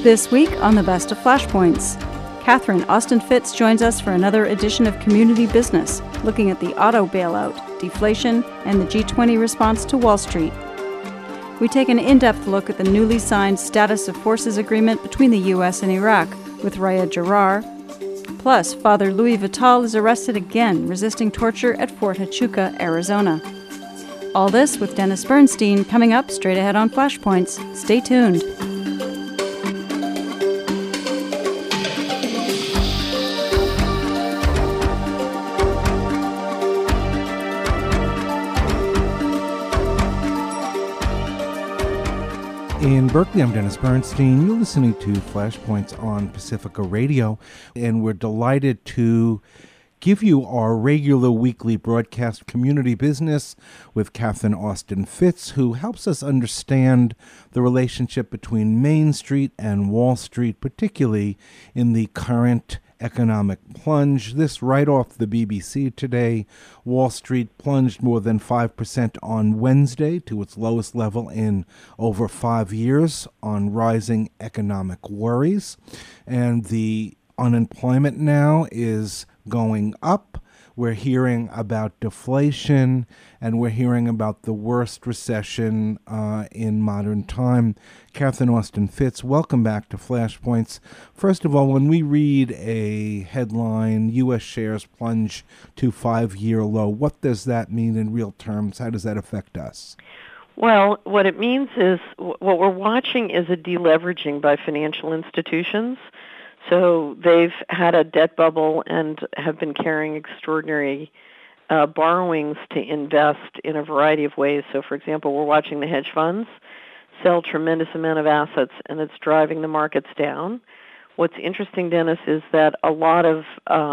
This week on the Best of Flashpoints, Catherine Austin Fitts joins us for another edition of Community Business, looking at the auto bailout, deflation, and the G20 response to Wall Street. We take an in-depth look at the newly signed Status of Forces Agreement between the U.S. and Iraq with Riyad Jarrar. Plus, Father Louis Vital is arrested again, resisting torture at Fort Huachuca, Arizona. All this with Dennis Bernstein coming up straight ahead on Flashpoints. Stay tuned. In Berkeley, I'm Dennis Bernstein. You're listening to Flashpoints on Pacifica Radio, and we're delighted to give you our regular weekly broadcast Community Business with Catherine Austin Fitts, who helps us understand the relationship between Main Street and Wall Street, particularly in the current economic plunge. This right off the BBC today. Wall Street plunged more than 5% on Wednesday to its lowest level in over 5 years on rising economic worries. And the unemployment now is going up. We're hearing about deflation, and we're hearing about the worst recession in modern time. Catherine Austin Fitts, welcome back to Flashpoints. First of all, when we read a headline, U.S. shares plunge to 5-year low, what does that mean in real terms? How does that affect us? Well, what it means is what we're watching is a deleveraging by financial institutions. So they've had a debt bubble and have been carrying extraordinary borrowings to invest in a variety of ways. So, for example, we're watching the hedge funds sell tremendous amount of assets, and it's driving the markets down. What's interesting, Dennis, is that a lot of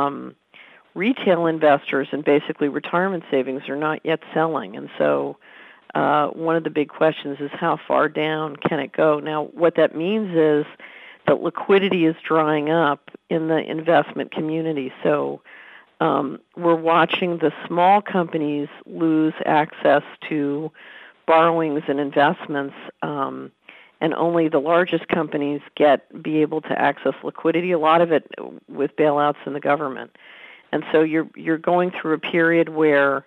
retail investors and basically retirement savings are not yet selling. And so one of the big questions is how far down can it go? Now, what that means is that liquidity is drying up in the investment community. So we're watching the small companies lose access to borrowings and investments, and only the largest companies be able to access liquidity, a lot of it with bailouts in the government. And so you're going through a period where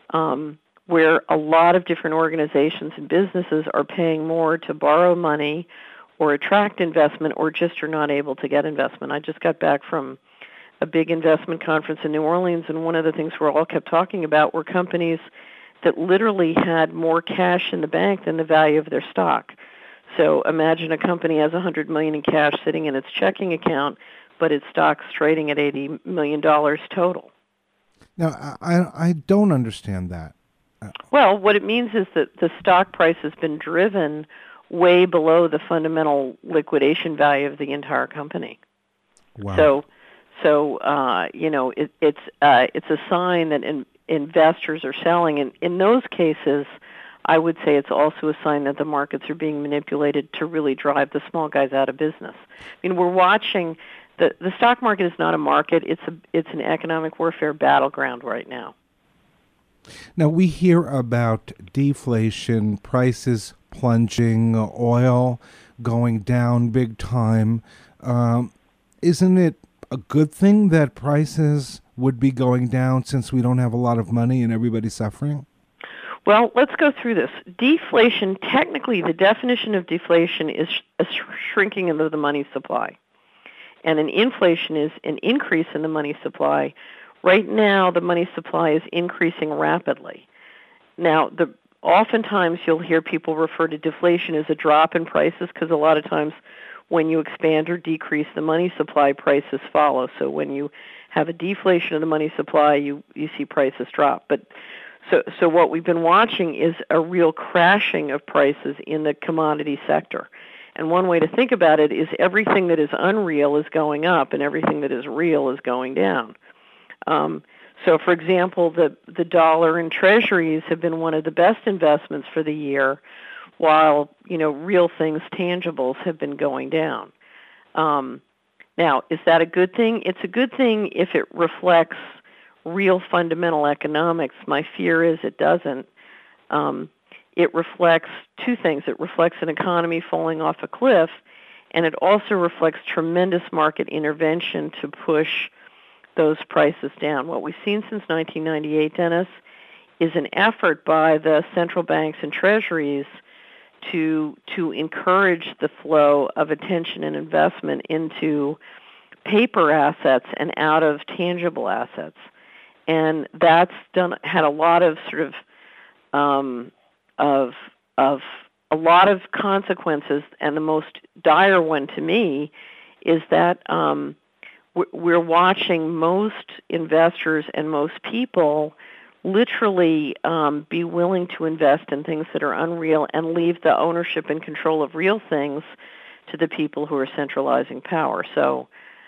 a lot of different organizations and businesses are paying more to borrow money or attract investment, or just are not able to get investment. I just got back from a big investment conference in New Orleans, and one of the things we all kept talking about were companies that literally had more cash in the bank than the value of their stock. So imagine a company has $100 million in cash sitting in its checking account, but its stock's trading at $80 million total. Now, I don't understand that. Well, what it means is that the stock price has been driven way below the fundamental liquidation value of the entire company. Wow. So it's a sign that investors are selling, and in those cases, I would say it's also a sign that the markets are being manipulated to really drive the small guys out of business. I mean, we're watching the stock market is not a market; it's an economic warfare battleground right now. Now, we hear about deflation, prices plunging, oil going down big time. Isn't it a good thing that prices would be going down since we don't have a lot of money and everybody's suffering? Well, let's go through this. Deflation, technically, the definition of deflation is a shrinking of the money supply. And an inflation is an increase in the money supply. Right now, the money supply is increasing rapidly. Now, oftentimes you'll hear people refer to deflation as a drop in prices, because a lot of times when you expand or decrease the money supply, prices follow. So when you have a deflation of the money supply, you see prices drop. But so what we've been watching is a real crashing of prices in the commodity sector. And one way to think about it is everything that is unreal is going up and everything that is real is going down. So, for example, the dollar and treasuries have been one of the best investments for the year, while, real things, tangibles, have been going down. Now, is that a good thing? It's a good thing if it reflects real fundamental economics. My fear is it doesn't. It reflects two things. It reflects an economy falling off a cliff, And it also reflects tremendous market intervention to push those prices down. What we've seen since 1998, Dennis, is an effort by the central banks and treasuries to encourage the flow of attention and investment into paper assets and out of tangible assets. And that's had a lot of sort of a lot of consequences, and the most dire one to me is that we're watching most investors and most people literally be willing to invest in things that are unreal and leave the ownership and control of real things to the people who are centralizing power. So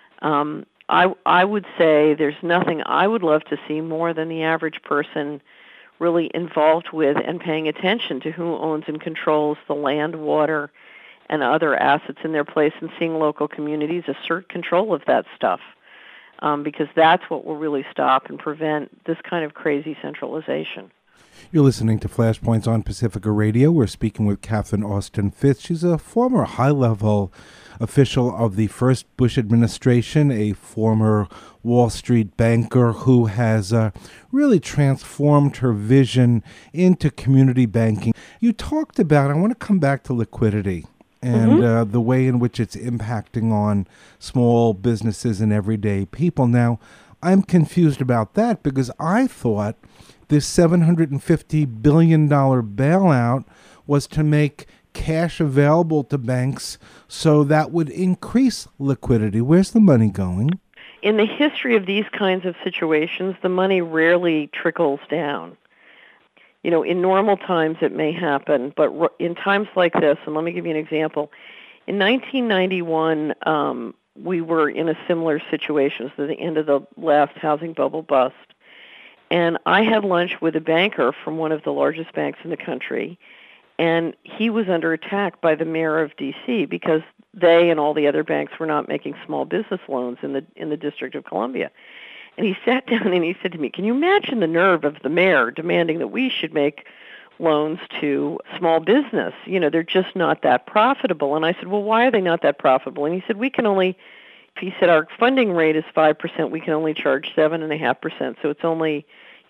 I would say there's nothing I would love to see more than the average person really involved with and paying attention to who owns and controls the land, water, and other assets in their place, and seeing local communities assert control of that stuff, because that's what will really stop and prevent this kind of crazy centralization. You're listening to Flashpoints on Pacifica Radio. We're speaking with Catherine Austin Fitts. She's a former high-level official of the first Bush administration, a former Wall Street banker who has really transformed her vision into community banking. You talked about, I want to come back to liquidity and the way in which it's impacting on small businesses and everyday people. Now, I'm confused about that because I thought this $750 billion bailout was to make cash available to banks so that would increase liquidity. Where's the money going? In the history of these kinds of situations, the money rarely trickles down. You know, in normal times it may happen, but in times like this, and let me give you an example. In 1991, we were in a similar situation, so the end of the last housing bubble bust. And I had lunch with a banker from one of the largest banks in the country, and he was under attack by the mayor of D.C. because they and all the other banks were not making small business loans in the District of Columbia. And he sat down and he said to me, "Can you imagine the nerve of the mayor demanding that we should make loans to small business? You know, they're just not that profitable." And I said, "Well, why are they not that profitable?" And he said, he said, "Our funding rate is 5%. We can only charge 7.5%. So it's only,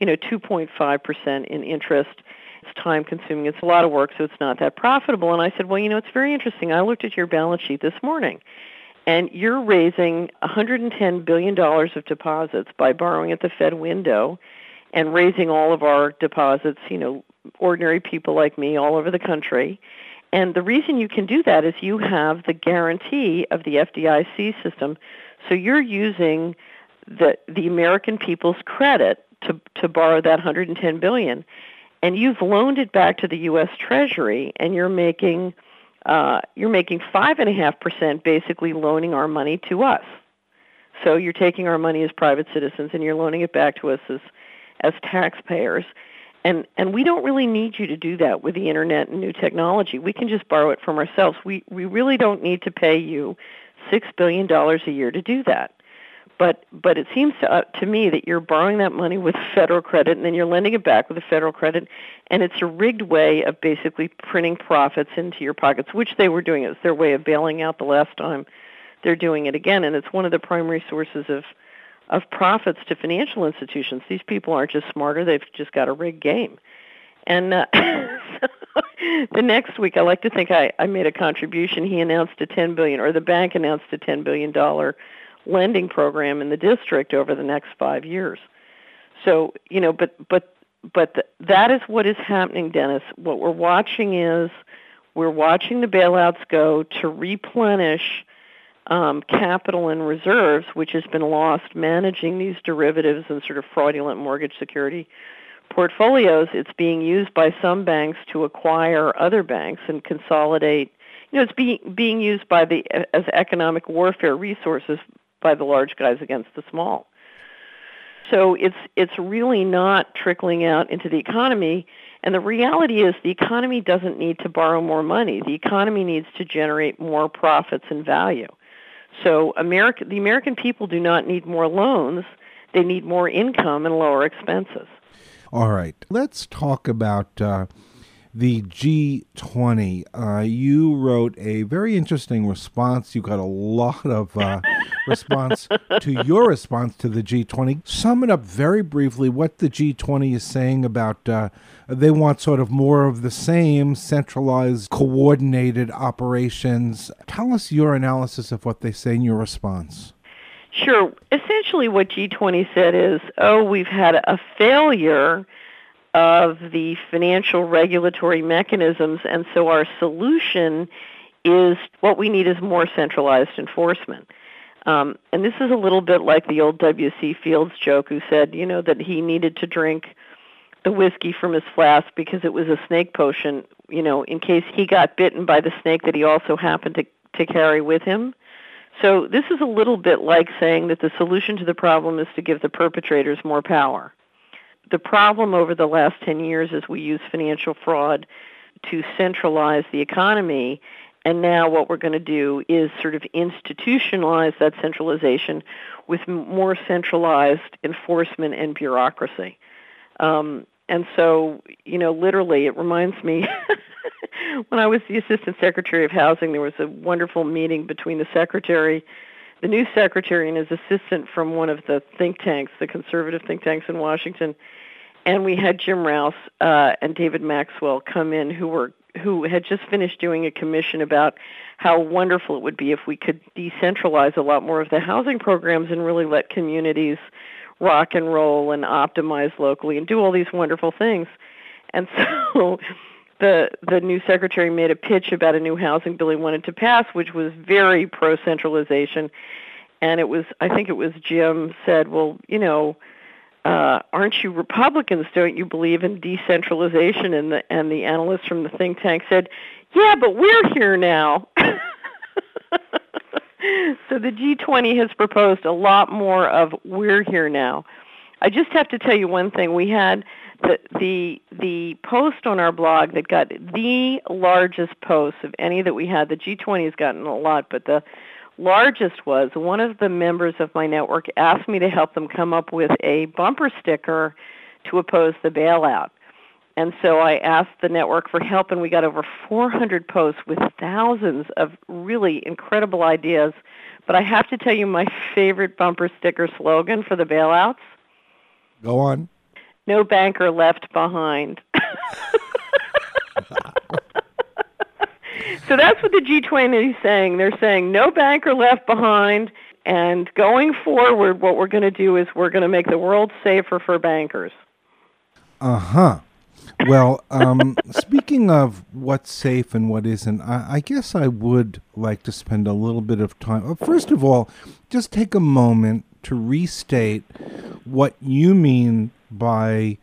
2.5% in interest. It's time consuming. It's a lot of work, so it's not that profitable." And I said, "Well, it's very interesting. I looked at your balance sheet this morning, and you're raising $110 billion of deposits by borrowing at the Fed window and raising all of our deposits, ordinary people like me all over the country. And the reason you can do that is you have the guarantee of the FDIC system. So you're using the American people's credit to borrow that $110 billion. And you've loaned it back to the U.S. Treasury, and you're making 5.5% basically loaning our money to us. So you're taking our money as private citizens and you're loaning it back to us as taxpayers. And we don't really need you to do that with the internet and new technology. We can just borrow it from ourselves. We really don't need to pay you $6 billion a year to do that. But it seems to me that you're borrowing that money with federal credit and then you're lending it back with a federal credit, and it's a rigged way of basically printing profits into your pockets, which they were doing. It was their way of bailing out the last time. They're doing it again, and it's one of the primary sources of profits to financial institutions. These people aren't just smarter, they've just got a rigged game. And so the next week, I like to think I made a contribution. He announced the bank announced a $10 billion lending program in the district over the next 5 years. So, but that is what is happening, Dennis. What we're watching is the bailouts go to replenish capital and reserves, which has been lost managing these derivatives and sort of fraudulent mortgage security portfolios. It's being used by some banks to acquire other banks and consolidate. It's being used as economic warfare resources by the large guys against the small. So it's really not trickling out into the economy. And the reality is the economy doesn't need to borrow more money. The economy needs to generate more profits and value. So the American people do not need more loans. They need more income and lower expenses. All right. Let's talk about the G20. You wrote a very interesting response. You got a lot of response to your response to the G20. Sum it up very briefly what the G20 is saying about they want sort of more of the same centralized, coordinated operations. Tell us your analysis of what they say in your response. Sure. Essentially what G20 said is, we've had a failure of the financial regulatory mechanisms, and so our solution is what we need is more centralized enforcement. And this is a little bit like the old W.C. Fields joke who said, that he needed to drink the whiskey from his flask because it was a snake potion, in case he got bitten by the snake that he also happened to carry with him. So this is a little bit like saying that the solution to the problem is to give the perpetrators more power. The problem over the last 10 years is we use financial fraud to centralize the economy, and now what we're going to do is sort of institutionalize that centralization with more centralized enforcement and bureaucracy. And so, literally it reminds me, when I was the Assistant Secretary of Housing, there was a wonderful meeting between the new secretary and his assistant from one of the think tanks, the conservative think tanks in Washington, and we had Jim Rouse and David Maxwell come in who had just finished doing a commission about how wonderful it would be if we could decentralize a lot more of the housing programs and really let communities rock and roll and optimize locally and do all these wonderful things. And so the new secretary made a pitch about a new housing bill he wanted to pass, which was very pro-centralization. And I think it was Jim said, well, aren't you Republicans? Don't you believe in decentralization? And the analyst from the think tank said, yeah, but we're here now. So the G20 has proposed a lot more of we're here now. I just have to tell you one thing. We had the post on our blog that got the largest post of any that we had. The G20 has gotten a lot, but the largest was one of the members of my network asked me to help them come up with a bumper sticker to oppose the bailout. And so I asked the network for help, and we got over 400 posts with thousands of really incredible ideas. But I have to tell you my favorite bumper sticker slogan for the bailouts. Go on. No banker left behind. So that's what the G20 is saying. They're saying no banker left behind, and going forward, what we're going to do is we're going to make the world safer for bankers. Uh-huh. Well, speaking of what's safe and what isn't, I guess I would like to spend a little bit of time. First of all, just take a moment to restate what you mean by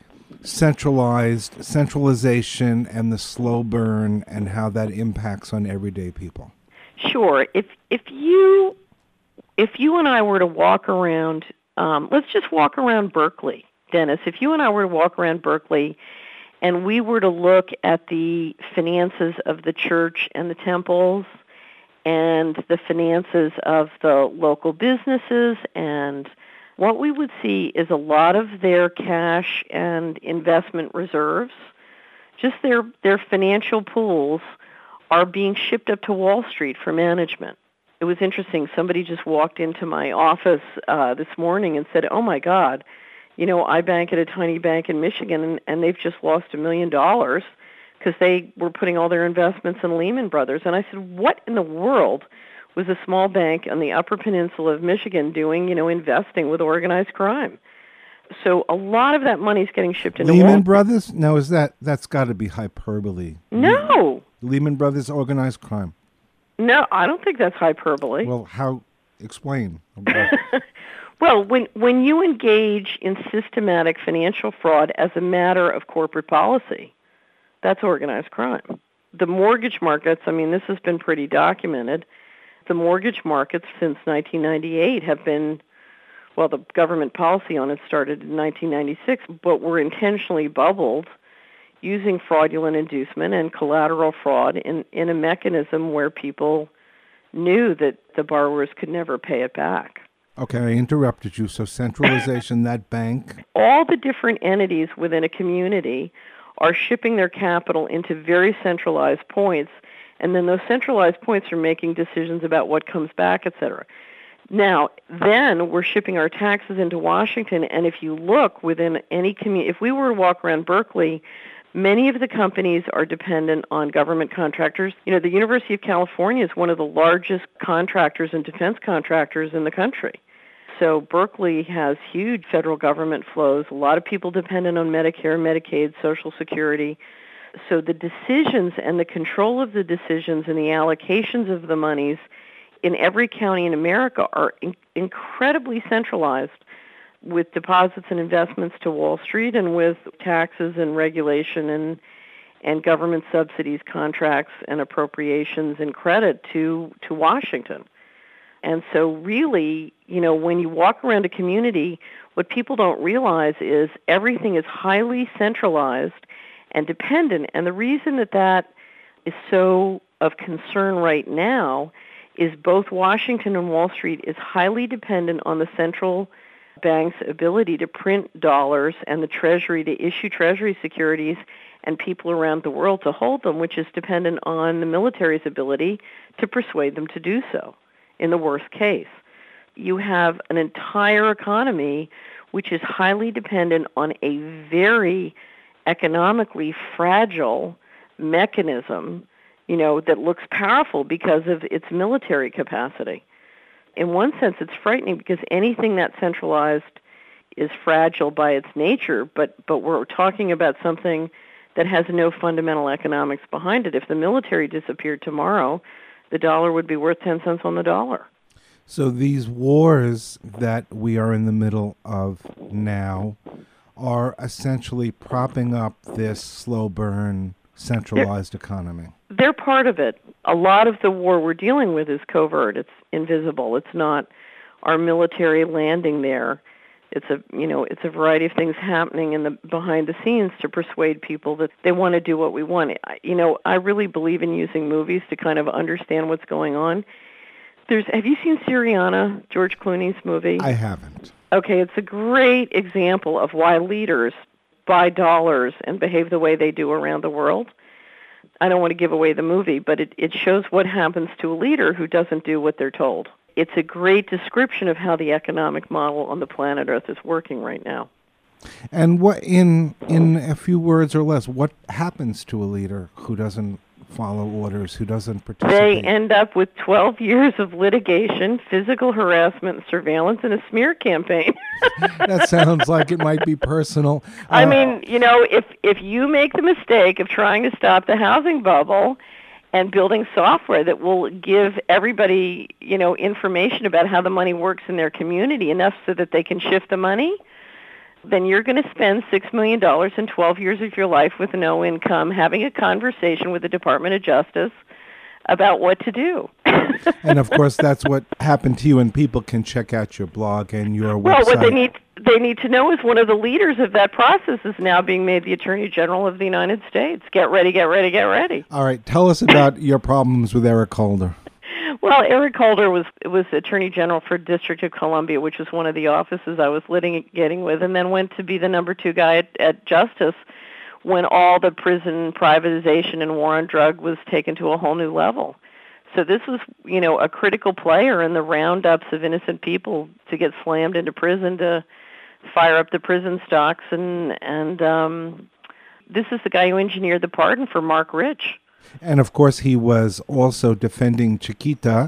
centralization and the slow burn and how that impacts on everyday people. Sure. If you and I were to walk around, let's just walk around Berkeley, Dennis. If you and I were to walk around Berkeley and we were to look at the finances of the church and the temples and the finances of the local businesses, and what we would see is a lot of their cash and investment reserves, just their financial pools, are being shipped up to Wall Street for management. It was interesting. Somebody just walked into my office this morning and said, oh, my God, I bank at a tiny bank in Michigan, and they've just lost $1 million because they were putting all their investments in Lehman Brothers. And I said, what in the world was a small bank on the Upper Peninsula of Michigan doing, investing with organized crime? So a lot of that money is getting shipped into Lehman Brothers? Now, that's got to be hyperbole. No. Lehman Brothers organized crime. No, I don't think that's hyperbole. Well, how? Explain. Well, when you engage in systematic financial fraud as a matter of corporate policy, that's organized crime. The mortgage markets, this has been pretty documented. The mortgage markets since 1998 have been, well, the government policy on it started in 1996, but were intentionally bubbled using fraudulent inducement and collateral fraud in a mechanism where people knew that the borrowers could never pay it back. Okay, I interrupted you. So centralization, that bank? All the different entities within a community are shipping their capital into very centralized points, and then those centralized points are making decisions about what comes back, et cetera. Now, then we're shipping our taxes into Washington, and if you look within any community, if we were to walk around Berkeley, many of the companies are dependent on government contractors. You know, the University of California is one of the largest contractors and defense contractors in the country. So Berkeley has huge federal government flows, a lot of people dependent on Medicare, Medicaid, Social Security. So the decisions and the control of the decisions and the allocations of the monies in every county in America are incredibly centralized, with deposits and investments to Wall Street and with taxes and regulation and government subsidies, contracts and appropriations and credit to Washington. And so really, you know, when you walk around a community, what people don't realize is everything is highly centralized and dependent. And the reason that is so of concern right now is both Washington and Wall Street is highly dependent on the central bank's ability to print dollars and the Treasury to issue Treasury securities and people around the world to hold them, which is dependent on the military's ability to persuade them to do so in the worst case. You have an entire economy which is highly dependent on a very economically fragile mechanism, you know, that looks powerful because of its military capacity. In one sense, it's frightening because anything that's centralized is fragile by its nature, but we're talking about something that has no fundamental economics behind it. If the military disappeared tomorrow, the dollar would be worth 10 cents on the dollar. So these wars that we are in the middle of now are essentially propping up this slow burn centralized economy. They're part of it. A lot of the war we're dealing with is covert. It's invisible. It's not our military landing there. It's a variety of things happening in the behind the scenes to persuade people that they want to do what we want. I really believe in using movies to kind of understand what's going on. Have you seen Syriana, George Clooney's movie? I haven't. Okay, it's a great example of why leaders buy dollars and behave the way they do around the world. I don't want to give away the movie, but it shows what happens to a leader who doesn't do what they're told. It's a great description of how the economic model on the planet Earth is working right now. And what, in a few words or less, what happens to a leader who doesn't follow orders, who doesn't participate? They end up with 12 years of litigation, physical harassment, surveillance, and a smear campaign. That sounds like it might be personal. I mean, if you make the mistake of trying to stop the housing bubble and building software that will give everybody, information about how the money works in their community enough so that they can shift the money, then you're going to spend $6 million in 12 years of your life with no income having a conversation with the Department of Justice about what to do. And, of course, that's what happened to you, and people can check out your blog and your website. Well, what they need to know is one of the leaders of that process is now being made the Attorney General of the United States. Get ready, get ready, get ready. All right. Tell us about your problems with Eric Holder. Well, Eric Holder was Attorney General for District of Columbia, which was one of the offices I was litigating with, and then went to be the number 2 guy at Justice when all the prison privatization and war on drug was taken to a whole new level. So this was, a critical player in the roundups of innocent people to get slammed into prison to fire up the prison stocks, and this is the guy who engineered the pardon for Mark Rich. And, of course, he was also defending Chiquita,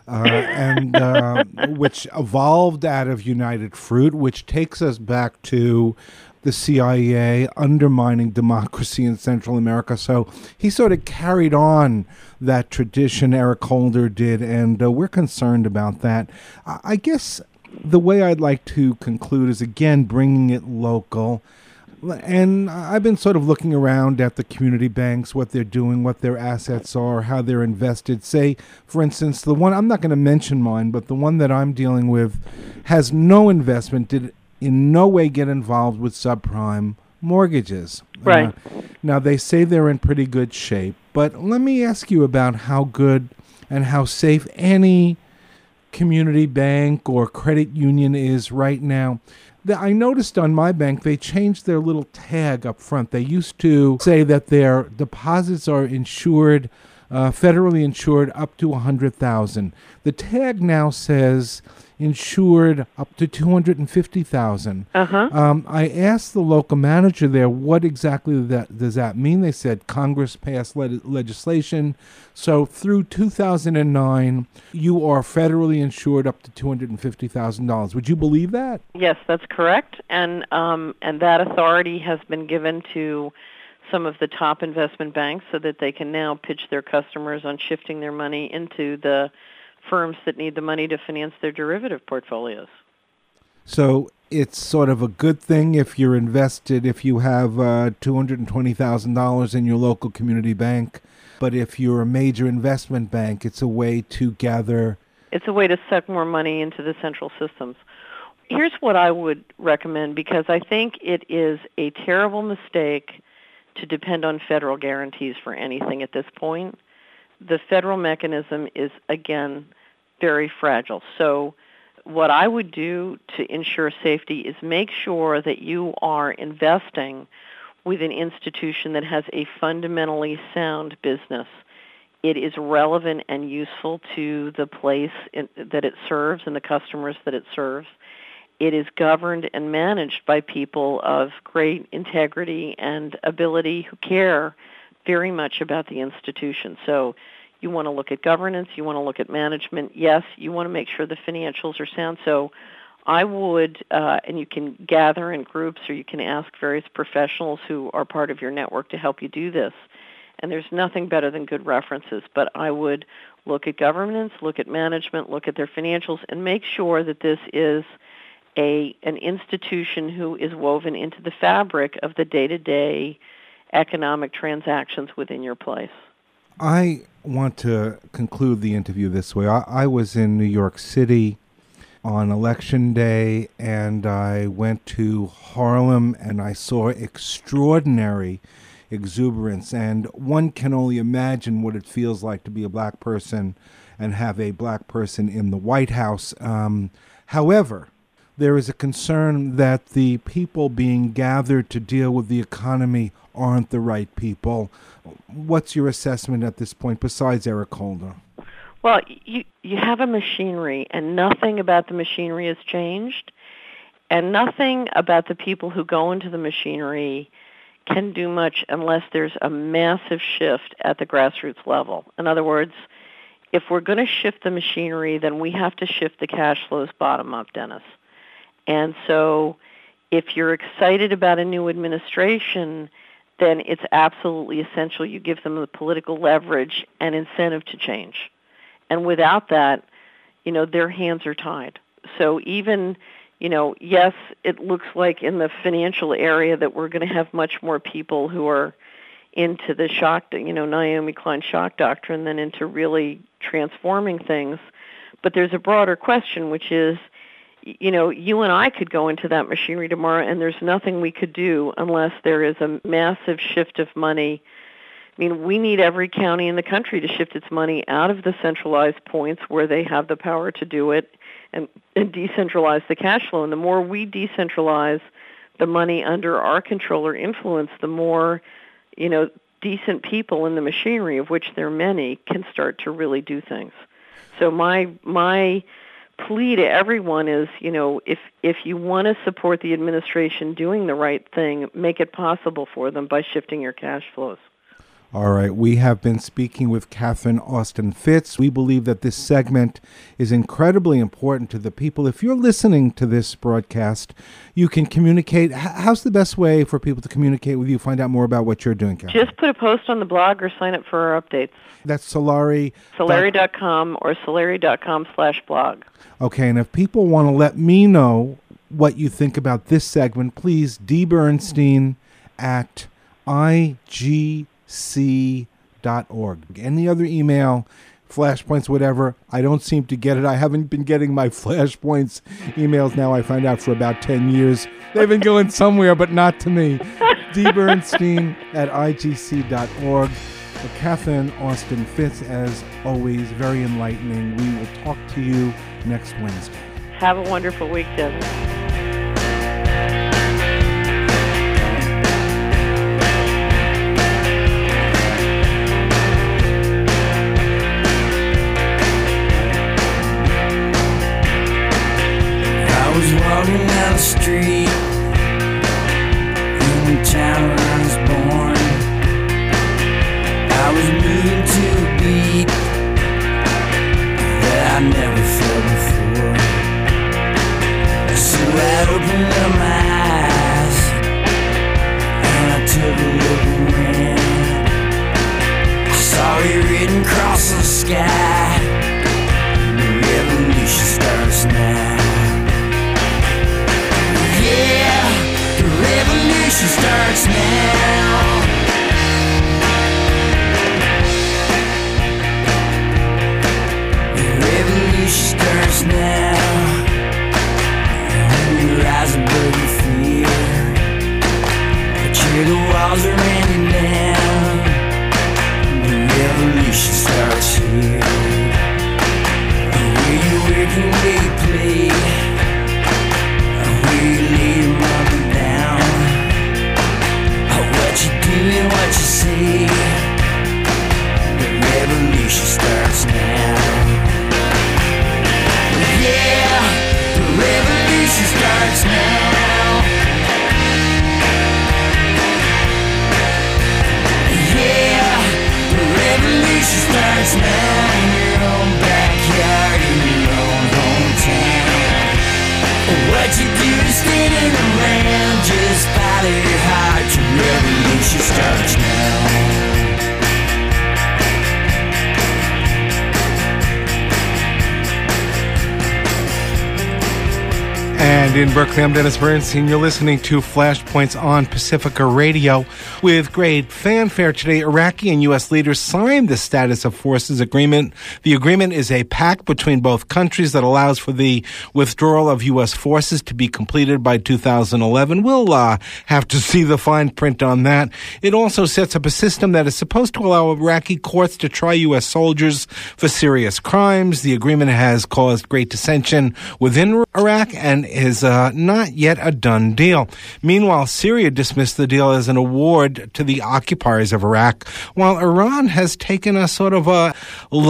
which evolved out of United Fruit, which takes us back to the CIA undermining democracy in Central America. So he sort of carried on that tradition, Eric Holder did, and we're concerned about that. I guess the way I'd like to conclude is, again, bringing it local. And I've been sort of looking around at the community banks, what they're doing, what their assets are, how they're invested. Say, for instance, the one, I'm not going to mention mine, but the one that I'm dealing with has no investment, did in no way get involved with subprime mortgages. Right. Now, they say they're in pretty good shape, but let me ask you about how good and how safe any community bank or credit union is right now. I noticed on my bank they changed their little tag up front. They used to say that their deposits are insured, federally insured up to $100,000. The tag now says insured up to $250,000. I asked the local manager there, what exactly does that mean? They said Congress passed legislation. So through 2009, you are federally insured up to $250,000. Would you believe that? Yes, that's correct. And that authority has been given to some of the top investment banks so that they can now pitch their customers on shifting their money into the firms that need the money to finance their derivative portfolios. So it's sort of a good thing if you're invested, if you have $220,000 in your local community bank. But if you're a major investment bank, it's a way to gather. It's a way to suck more money into the central systems. Here's what I would recommend, because I think it is a terrible mistake to depend on federal guarantees for anything at this point. The federal mechanism is, again, very fragile. So what I would do to ensure safety is make sure that you are investing with an institution that has a fundamentally sound business. It is relevant and useful to the place that it serves and the customers that it serves. It is governed and managed by people of great integrity and ability who care very much about the institution. So you want to look at governance, you want to look at management. Yes, you want to make sure the financials are sound. So I would, and you can gather in groups or you can ask various professionals who are part of your network to help you do this. And there's nothing better than good references, but I would look at governance, look at management, look at their financials, and make sure that this is an institution who is woven into the fabric of the day-to-day economic transactions within your place. I want to conclude the interview this way. I was in New York City on Election Day, and I went to Harlem, and I saw extraordinary exuberance, and one can only imagine what it feels like to be a black person and have a black person in the White House. However, there is a concern that the people being gathered to deal with the economy aren't the right people. What's your assessment at this point, besides Eric Holder? Well, you have a machinery, and nothing about the machinery has changed, and nothing about the people who go into the machinery can do much unless there's a massive shift at the grassroots level. In other words, if we're going to shift the machinery, then we have to shift the cash flows bottom up, Dennis. And so if you're excited about a new administration, then it's absolutely essential you give them the political leverage and incentive to change. And without that, their hands are tied. So even, yes, it looks like in the financial area that we're going to have much more people who are into the shock, Naomi Klein shock doctrine than into really transforming things. But there's a broader question, which is, you and I could go into that machinery tomorrow, and there's nothing we could do unless there is a massive shift of money. I mean, we need every county in the country to shift its money out of the centralized points where they have the power to do it and decentralize the cash flow. And the more we decentralize the money under our control or influence, the more, decent people in the machinery, of which there are many, can start to really do things. So my plea to everyone is, if you want to support the administration doing the right thing, make it possible for them by shifting your cash flows. All right. We have been speaking with Catherine Austin Fitts. We believe that this segment is incredibly important to the people. If you're listening to this broadcast, you can communicate. How's the best way for people to communicate with you, find out more about what you're doing, Catherine? Just put a post on the blog or sign up for our updates. That's Solari. Solari.com or Solari.com/blog. Okay, and if people want to let me know what you think about this segment, please, dbernstein@igc.org. Any other email, Flashpoints, whatever, I don't seem to get it. I haven't been getting my Flashpoints emails now, I find out, for about 10 years. They've been going somewhere, but not to me. dbernstein@igc.org. Well, Catherine Austin Fitts, as always, very enlightening. We will talk to you next Wednesday. Have a wonderful week, Dennis. I was walking down the street in the town where I was born. I was moving to a beat that I never felt before. So I opened up my eyes and I took a look around. I saw it written across the sky. The revolution starts now. Yeah, the revolution starts now. Starts now. When you rise above your fear, but the walls are raining down. The revolution starts here. Where you work and where you play, where you lay your mother down, what you do and what you say. The revolution starts now. Yeah, the revolution starts now. Yeah, the revolution starts now. In your own backyard, in your own hometown. What you do to standing around, just follow your heart. The revolution starts now. And in Berkeley, I'm Dennis Bernstein. You're listening to Flashpoints on Pacifica Radio. With great fanfare today, Iraqi and U.S. leaders signed the Status of Forces Agreement. The agreement is a pact between both countries that allows for the withdrawal of U.S. forces to be completed by 2011. We'll have to see the fine print on that. It also sets up a system that is supposed to allow Iraqi courts to try U.S. soldiers for serious crimes. The agreement has caused great dissension within Iraq and is not yet a done deal. Meanwhile, Syria dismissed the deal as an award to the occupiers of Iraq, while Iran has taken a sort of a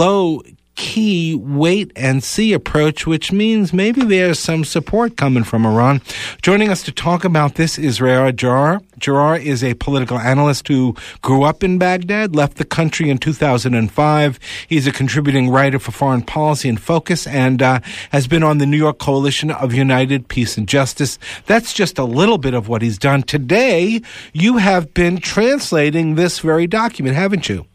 low-key wait-and-see approach, which means maybe there's some support coming from Iran. Joining us to talk about this is Rehar Jarrar. Jarrar is a political analyst who grew up in Baghdad, left the country in 2005. He's a contributing writer for Foreign Policy and Focus and has been on the New York Coalition of United Peace and Justice. That's just a little bit of what he's done. Today, you have been translating this very document, haven't you?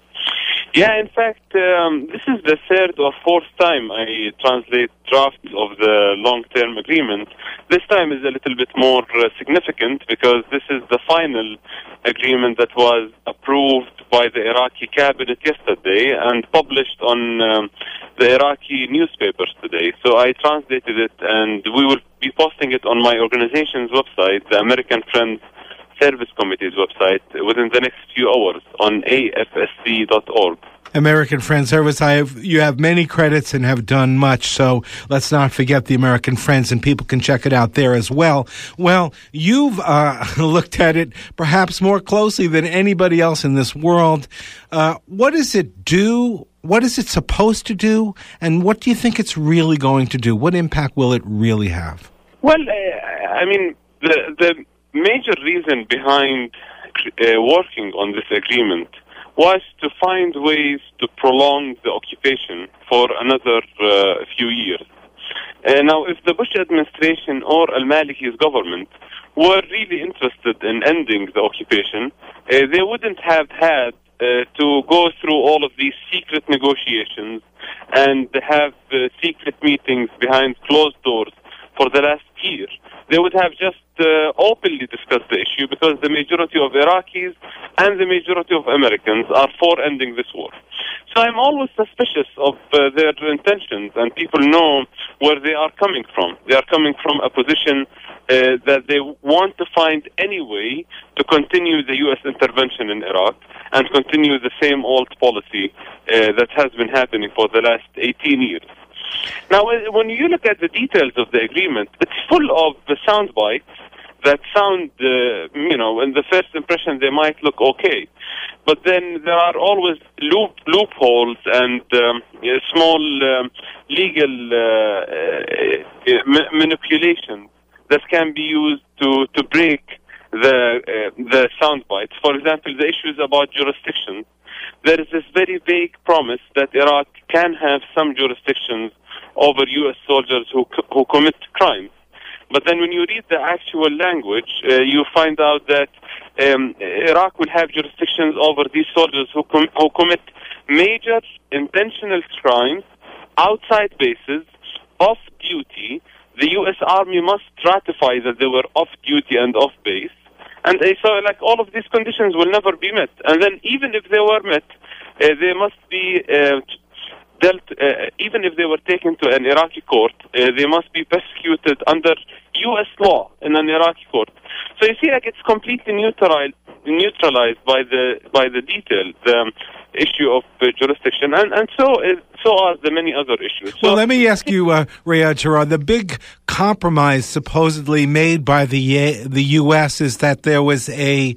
Yeah, in fact, this is the third or fourth time I translate drafts of the long-term agreement. This time is a little bit more significant because this is the final agreement that was approved by the Iraqi cabinet yesterday and published on the Iraqi newspapers today. So I translated it and we will be posting it on my organization's website, the American Friends Service Committee's website, within the next few hours on afsc.org. American Friends Service. You have many credits and have done much, so let's not forget the American Friends, and people can check it out there as well. Well, you've looked at it perhaps more closely than anybody else in this world. What does it do? What is it supposed to do? And what do you think it's really going to do? What impact will it really have? Well, I mean, the major reason behind working on this agreement was to find ways to prolong the occupation for another few years. Now, if the Bush administration or al-Maliki's government were really interested in ending the occupation, they wouldn't have had to go through all of these secret negotiations and have secret meetings behind closed doors for the last year. They would have just openly discussed the issue because the majority of Iraqis and the majority of Americans are for ending this war. So I'm always suspicious of their intentions, and people know where they are coming from. They are coming from a position that they want to find any way to continue the U.S. intervention in Iraq and continue the same old policy that has been happening for the last 18 years. Now, when you look at the details of the agreement, it's full of the sound bites that sound, in the first impression they might look okay. But then there are always loopholes and small legal manipulations that can be used to break the sound bites. For example, the issues about jurisdictions. There is this very vague promise that Iraq can have some jurisdictions over U.S. soldiers who commit crimes. But then when you read the actual language, you find out that Iraq will have jurisdictions over these soldiers who commit major intentional crimes outside bases, off duty. The U.S. Army must ratify that they were off duty and off base. And so, all of these conditions will never be met. And then even if they were met, they must be dealt, even if they were taken to an Iraqi court, they must be persecuted under U.S. law in an Iraqi court. So you see, it's completely neutralized by the detail, the issue of jurisdiction, and so are the many other issues. Well, let me ask you, Riyad Jarrah, the big compromise supposedly made by the U.S. is that there was a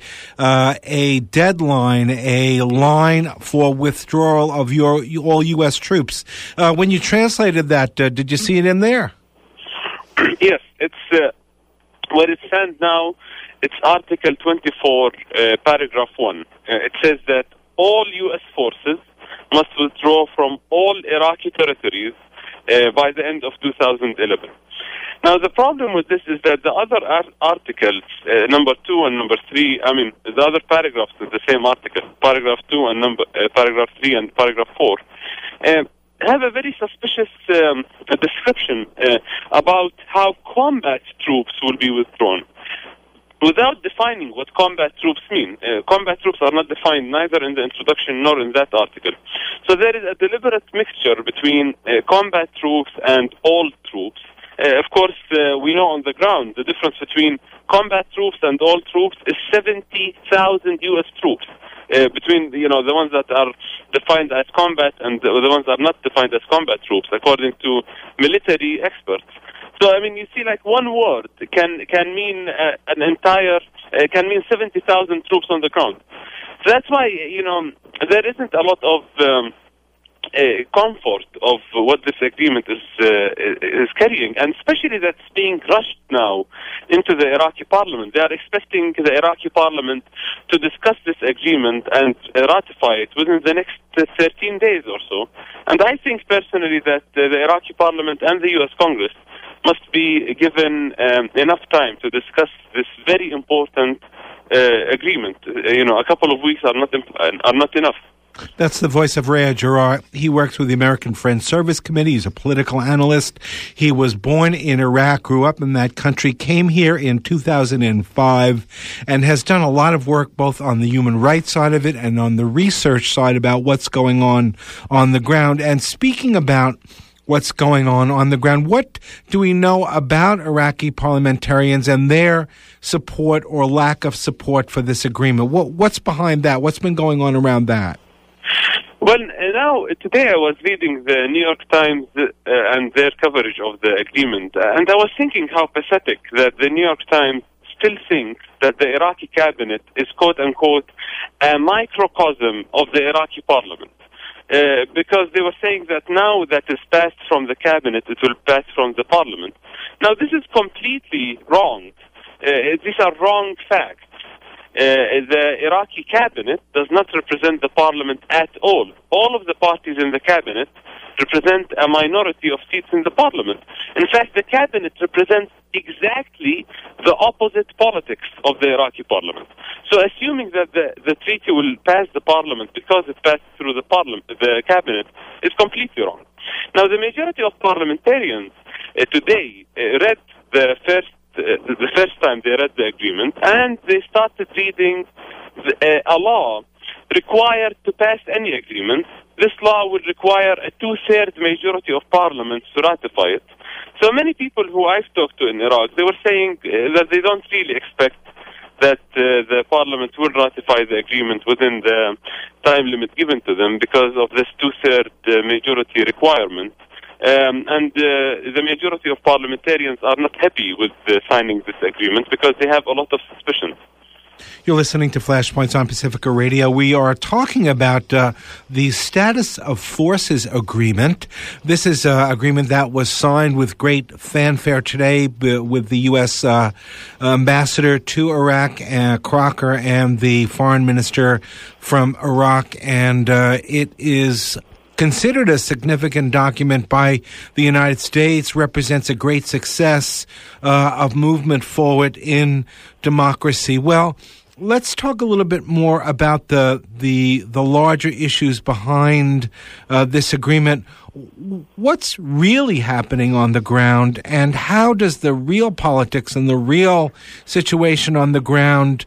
deadline, a line for withdrawal of all U.S. troops. When you translated that, did you see it in there? Yes, it's where it stands now. It's Article 24, Paragraph 1. It says that all U.S. forces must withdraw from all Iraqi territories by the end of 2011. Now, the problem with this is that the other articles, number 2 and number 3, the other paragraphs in the same article, paragraph 2 and paragraph 3 and paragraph 4, have a very suspicious description about how combat troops will be withdrawn, without defining what combat troops mean. Combat troops are not defined neither in the introduction nor in that article. So there is a deliberate mixture between combat troops and all troops. Of course, we know on the ground the difference between combat troops and all troops is 70,000 U.S. troops. Between the ones that are defined as combat and the ones that are not defined as combat troops, according to military experts. So you see, one word can mean an entire can mean 70,000 troops on the ground. So that's why there isn't a lot of comfort of what this agreement is carrying, and especially that's being rushed now into the Iraqi parliament. They are expecting the Iraqi parliament to discuss this agreement and ratify it within the next 13 days or so. And I think personally that the Iraqi parliament and the U.S. Congress must be given enough time to discuss this very important agreement. A couple of weeks are not enough. That's the voice of Riyad Jarrah. He works with the American Friends Service Committee. He's a political analyst. He was born in Iraq, grew up in that country, came here in 2005, and has done a lot of work both on the human rights side of it and on the research side about what's going on the ground. And speaking about what's going on the ground, what do we know about Iraqi parliamentarians and their support or lack of support for this agreement? What's behind that? What's been going on around that? Well, now, today I was reading the New York Times and their coverage of the agreement, and I was thinking how pathetic that the New York Times still thinks that the Iraqi cabinet is, quote-unquote, a microcosm of the Iraqi parliament. Because they were saying that now that is passed from the cabinet, it will pass from the parliament. Now, this is completely wrong. These are wrong facts. The Iraqi cabinet does not represent the parliament at all. All of the parties in the cabinet represent a minority of seats in the parliament. In fact, the cabinet represents exactly the opposite politics of the Iraqi parliament. So assuming that the treaty will pass the parliament because it passed through the cabinet is completely wrong. Now, the majority of parliamentarians today read the first time they read the agreement, and they started reading a law required to pass any agreement. This law would require a 2/3 majority of parliament to ratify it. So many people who I've talked to in Iraq, they were saying that they don't really expect that the parliament will ratify the agreement within the time limit given to them because of this two-thirds majority requirement. And the majority of parliamentarians are not happy with signing this agreement because they have a lot of suspicions. You're listening to Flashpoints on Pacifica Radio. We are talking about the Status of Forces Agreement. This is an agreement that was signed with great fanfare today with the U.S. Ambassador to Iraq, Crocker, and the Foreign Minister from Iraq. And it is considered a significant document by the United States, represents a great success of movement forward in democracy. Well, let's talk a little bit more about the larger issues behind this agreement. What's really happening on the ground, and how does the real politics and the real situation on the ground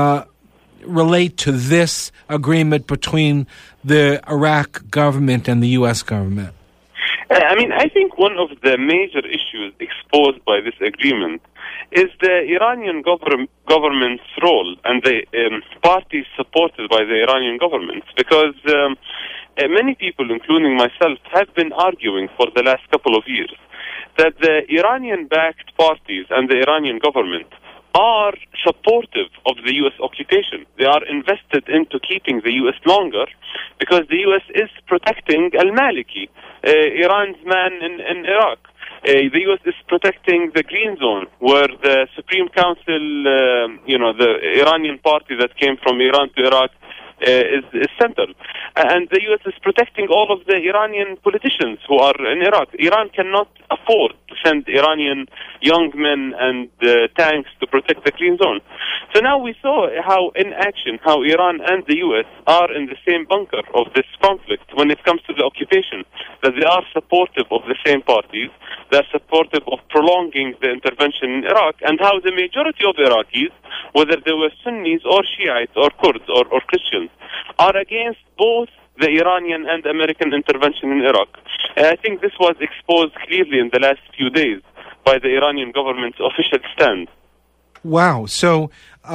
relate to this agreement between the Iraq government and the U.S. government? I think one of the major issues exposed by this agreement is the Iranian government's role and the parties supported by the Iranian government, because many people, including myself, have been arguing for the last couple of years that the Iranian-backed parties and the Iranian government are supportive of the U.S. occupation. They are invested into keeping the U.S. longer because the U.S. is protecting al-Maliki, Iran's man in Iraq. The U.S. is protecting the Green Zone, where the Supreme Council, the Iranian party that came from Iran to Iraq, is centered. And the U.S. is protecting all of the Iranian politicians who are in Iraq. Iran cannot afford to send Iranian young men and tanks to protect the Green Zone. So now we saw how in action, how Iran and the U.S. are in the same bunker of this conflict when it comes to the occupation, that they are supportive of the same parties, they're supportive of prolonging the intervention in Iraq, and how the majority of Iraqis, whether they were Sunnis or Shiites or Kurds or Christians, are against both the Iranian and American intervention in Iraq. And I think this was exposed clearly in the last few days by the Iranian government's official stand. Wow. So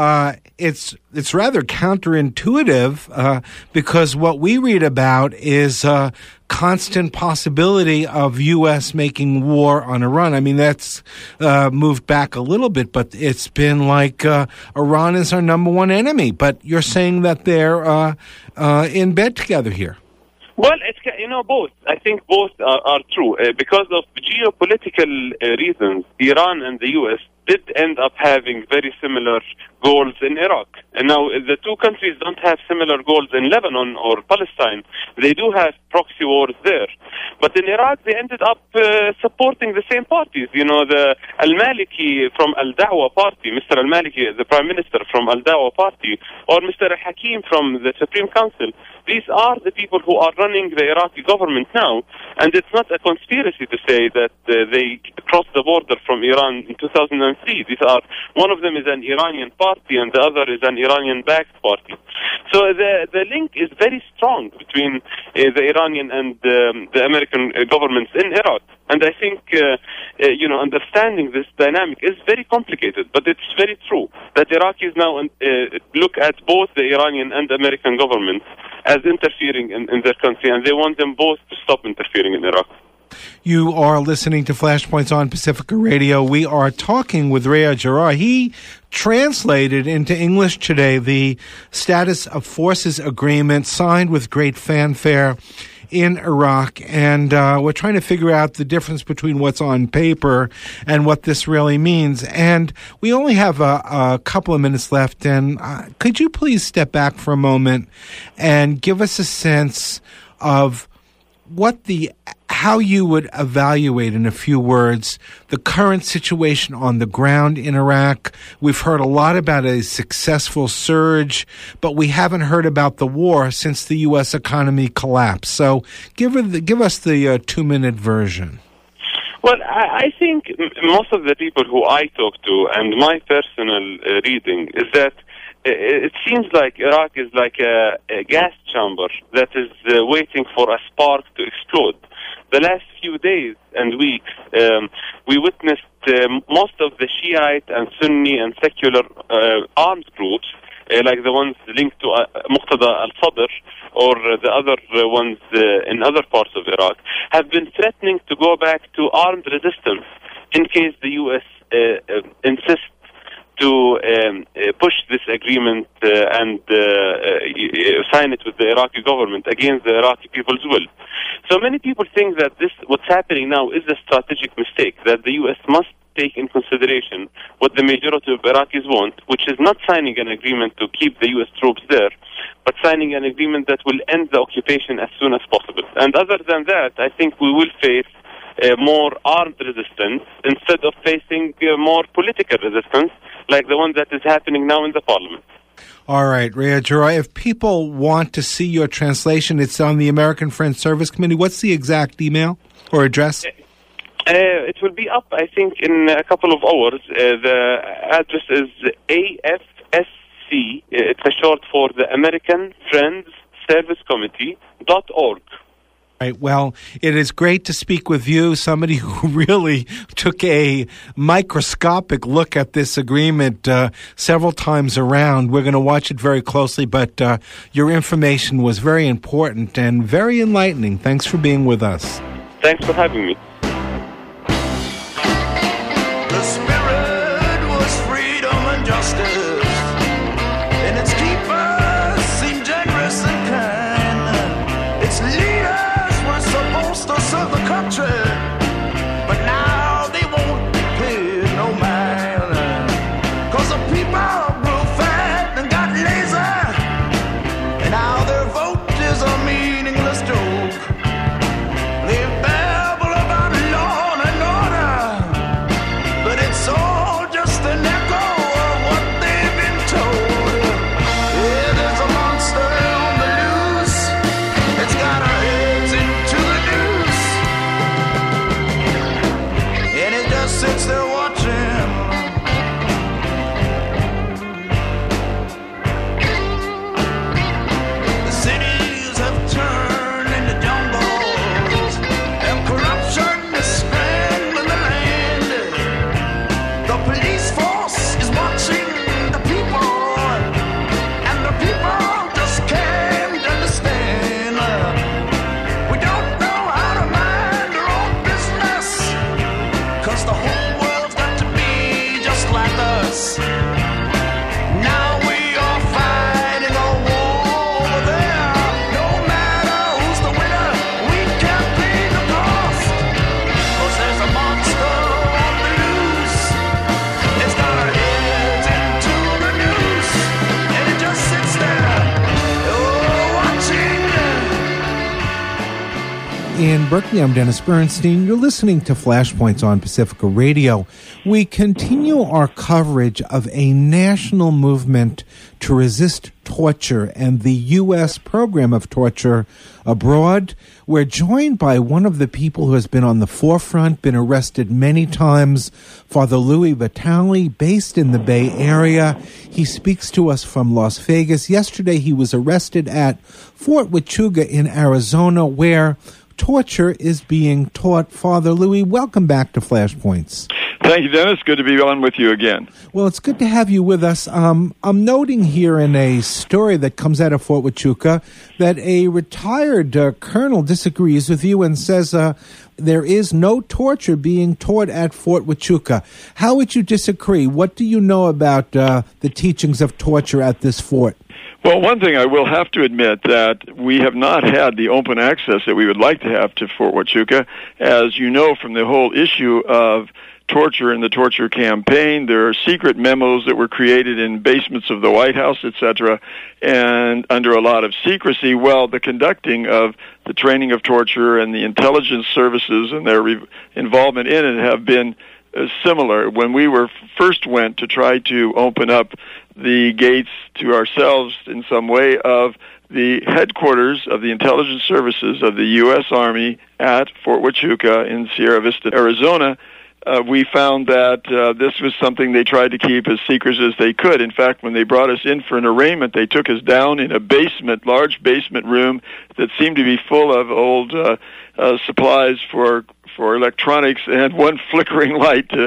it's rather counterintuitive because what we read about is constant possibility of U.S. making war on Iran. I mean, that's moved back a little bit, but it's been like Iran is our number one enemy. But you're saying that they're in bed together here. Well, it's both. I think both are true. Because of geopolitical reasons, Iran and the U.S. did end up having very similar goals in Iraq. And now the two countries don't have similar goals in Lebanon or Palestine. They do have proxy wars there. But in Iraq, they ended up supporting the same parties. The al-Maliki from Al-Dawah party, Mr. al-Maliki, the prime minister from Al-Dawah party, or Mr. al-Hakim from the Supreme Council. These are the people who are running the Iraqi government now, and it's not a conspiracy to say that they crossed the border from Iran in 2003. One of them is an Iranian party, and the other is an Iranian-backed party. So the link is very strong between the Iranian and the American governments in Iraq. And I think, understanding this dynamic is very complicated, but it's very true that Iraqis now look at both the Iranian and American governments as interfering in their country, and they want them both to stop interfering in Iraq. You are listening to Flashpoints on Pacifica Radio. We are talking with Riyad Jarrah. He translated into English today the Status of Forces Agreement signed with great fanfare in Iraq, and we're trying to figure out the difference between what's on paper and what this really means. And we only have a couple of minutes left, and could you please step back for a moment and give us a sense of how you would evaluate in a few words the current situation on the ground in Iraq. We've heard a lot about a successful surge, but we haven't heard about the war since the U.S. economy collapsed. So give us the 2-minute version. Well, I think most of the people who I talk to, and my personal reading, is that it seems like Iraq is like a gas chamber that is waiting for a spark to explode. The last few days and weeks, we witnessed most of the Shiite and Sunni and secular armed groups, like the ones linked to Muqtada al-Sadr or the other ones in other parts of Iraq, have been threatening to go back to armed resistance in case the U.S. Insists to push this agreement and sign it with the Iraqi government against the Iraqi people's will. So many people think that what's happening now is a strategic mistake, that the U.S. must take in consideration what the majority of Iraqis want, which is not signing an agreement to keep the U.S. troops there, but signing an agreement that will end the occupation as soon as possible. And other than that, I think we will face more armed resistance instead of facing more political resistance like the one that is happening now in the parliament. All right, Reha Jarrah, if people want to see your translation, it's on the American Friends Service Committee. What's the exact email or address? It will be up, I think, in a couple of hours. The address is AFSC. It's a short for the American Friends Service Committee.org. Right. Well, it is great to speak with you, somebody who really took a microscopic look at this agreement several times around. We're going to watch it very closely, but your information was very important and very enlightening. Thanks for being with us. Thanks for having me. The spirit was freedom and justice, and its keepers seemed generous and kind. Its leaders were supposed to serve the country, but now they won't pay no mind. 'Cause the people grew fat and got lazy, and now their vote is a meaningless joke. They babble about law and order, but it's all just an echo of what they've been told. Yeah, there's a monster on the loose. It's got our heads into the noose, and it just sits there watching. The cities have turned into jungles, and corruption is strangling the land. The police force is watching the people, and the people just can't understand. We don't know how to mind our own business, 'cause the whole world's got to be just like us. Now we are fighting a war over there. No matter who's the winner, we can't pay the cost. 'Cause there's a monster on the loose. It's got our heads into the noose, and it just sits there, watching. In Berkeley, I'm Dennis Bernstein. You're listening to Flashpoints on Pacifica Radio. We continue our coverage of a national movement to resist torture and the U.S. program of torture abroad. We're joined by one of the people who has been on the forefront, been arrested many times, Father Louis Vitale, based in the Bay Area. He speaks to us from Las Vegas. Yesterday, he was arrested at Fort Huachuca in Arizona, where torture is being taught. Father Louis, welcome back to Flashpoints. Thank you, Dennis. Good to be on with you again. Well, it's good to have you with us. I'm noting here in a story that comes out of Fort Huachuca that a retired colonel disagrees with you and says there is no torture being taught at Fort Huachuca. How would you disagree? What do you know about the teachings of torture at this fort? Well, one thing I will have to admit that we have not had the open access that we would like to have to Fort Huachuca. As you know from the whole issue of torture and the torture campaign, there are secret memos that were created in basements of the White House, etc., and under a lot of secrecy. Well, the conducting of the training of torture and the intelligence services and their involvement in it have been similar. When we first went to try to open up the gates to ourselves in some way of the headquarters of the intelligence services of the U.S. Army at Fort Huachuca in Sierra Vista, Arizona, we found that this was something they tried to keep as secret as they could. In fact, when they brought us in for an arraignment, they took us down in a basement, large basement room that seemed to be full of old supplies for for electronics and one flickering light to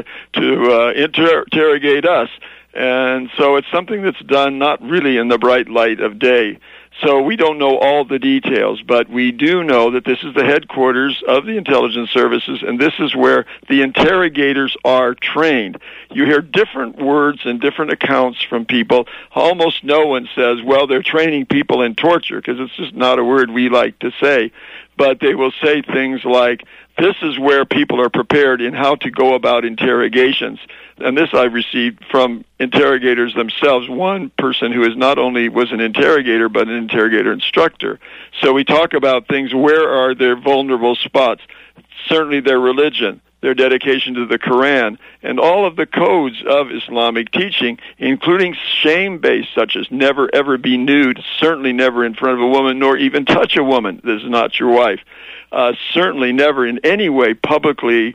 interrogate us. And so it's something that's done not really in the bright light of day. So we don't know all the details, but we do know that this is the headquarters of the intelligence services, and this is where the interrogators are trained. You hear different words and different accounts from people. Almost no one says, well, they're training people in torture, because it's just not a word we like to say. But they will say things like, this is where people are prepared in how to go about interrogations. And this I received from interrogators themselves, one person who is not only was an interrogator, but an interrogator instructor. So we talk about things, where are their vulnerable spots? Certainly their religion, their dedication to the Quran, and all of the codes of Islamic teaching, including shame-based, such as never ever be nude, certainly never in front of a woman, nor even touch a woman that is not your wife. Certainly never in any way publicly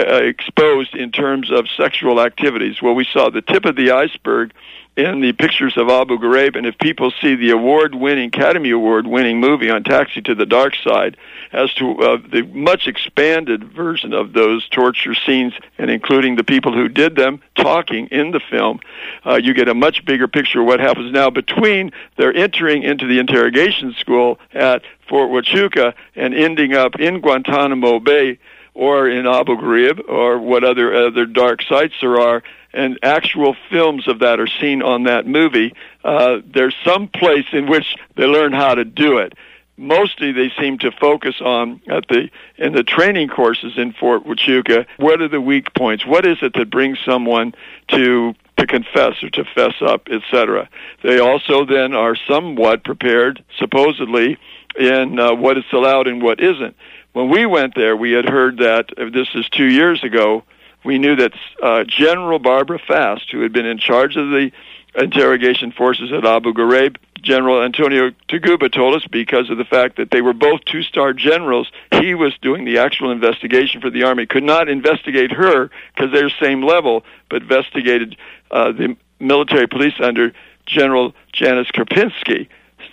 exposed in terms of sexual activities. Well, we saw the tip of the iceberg in the pictures of Abu Ghraib, and if people see the Academy Award-winning movie on Taxi to the Dark Side as to the much expanded version of those torture scenes, and including the people who did them talking in the film, you get a much bigger picture of what happens now between their entering into the interrogation school at Fort Huachuca and ending up in Guantanamo Bay or in Abu Ghraib or what other dark sites there are, and actual films of that are seen on that movie. There's some place in which they learn how to do it. Mostly they seem to focus on in the training courses in Fort Huachuca, what are the weak points? What is it that brings someone to confess or to fess up, etc. They also then are somewhat prepared, supposedly, in what is allowed and what isn't. When we went there, we had heard that, this is 2 years ago, we knew that General Barbara Fast, who had been in charge of the interrogation forces at Abu Ghraib, General Antonio Taguba told us, because of the fact that they were both two-star generals, he was doing the actual investigation for the Army. Could not investigate her because they're same level, but investigated the military police under General Janis Karpinski.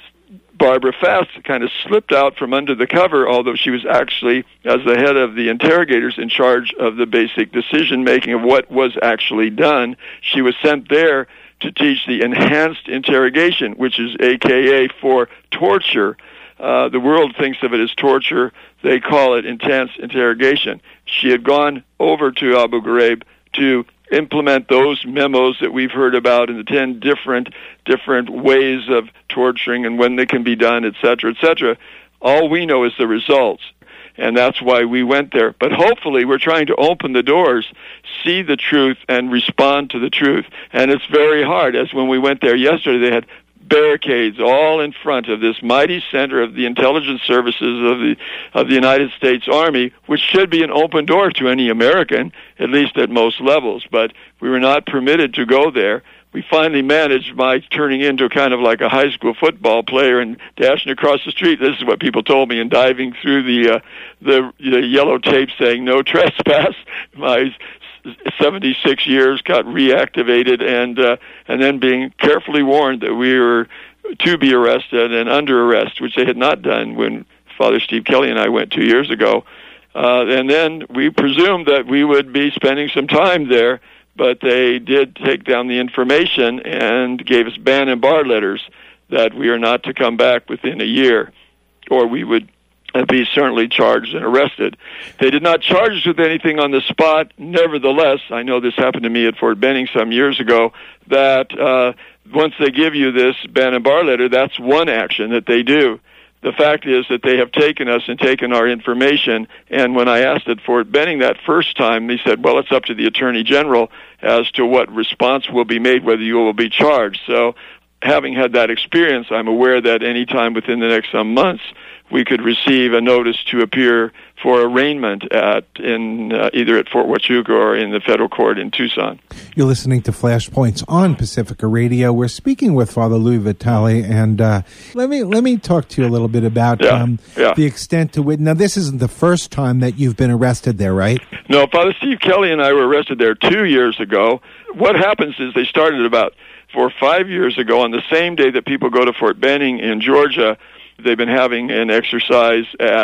Barbara Fast kind of slipped out from under the cover, although she was actually, as the head of the interrogators, in charge of the basic decision-making of what was actually done. She was sent there to teach the enhanced interrogation, which is AKA for torture. The world thinks of it as torture. They call it intense interrogation. She had gone over to Abu Ghraib to implement those memos that we've heard about in the 10 different ways of torturing and when they can be done, et cetera, et cetera. All we know is the results, and that's why we went there. But hopefully we're trying to open the doors, see the truth, and respond to the truth. And it's very hard, as when we went there yesterday, they had barricades all in front of this mighty center of the intelligence services of the United States Army, which should be an open door to any American, at least at most levels. But we were not permitted to go there. We finally managed by turning into kind of like a high school football player and dashing across the street. This is what people told me, and diving through the yellow tape saying no trespass. My 76 years got reactivated, and then being carefully warned that we were to be arrested and under arrest, which they had not done when Father Steve Kelly and I went 2 years ago. And then we presumed that we would be spending some time there, but they did take down the information and gave us ban and bar letters that we are not to come back within a year, or we would be certainly charged and arrested. They did not charge us with anything on the spot. Nevertheless, I know this happened to me at Fort Benning some years ago, that once they give you this ban and bar letter, that's one action that they do. The fact is that they have taken us and taken our information, and when I asked at Fort Benning that first time, they said, well, it's up to the Attorney General as to what response will be made, whether you will be charged. So having had that experience, I'm aware that any time within the next some months, we could receive a notice to appear for arraignment either at Fort Huachuca or in the federal court in Tucson. You're listening to Flashpoints on Pacifica Radio. We're speaking with Father Louis Vitale, and let me talk to you a little bit about the extent to which. Now, this isn't the first time that you've been arrested there, right? No, Father Steve Kelly and I were arrested there 2 years ago. What happens is they started about 4 or 5 years ago on the same day that people go to Fort Benning in Georgia. They've been having an exercise at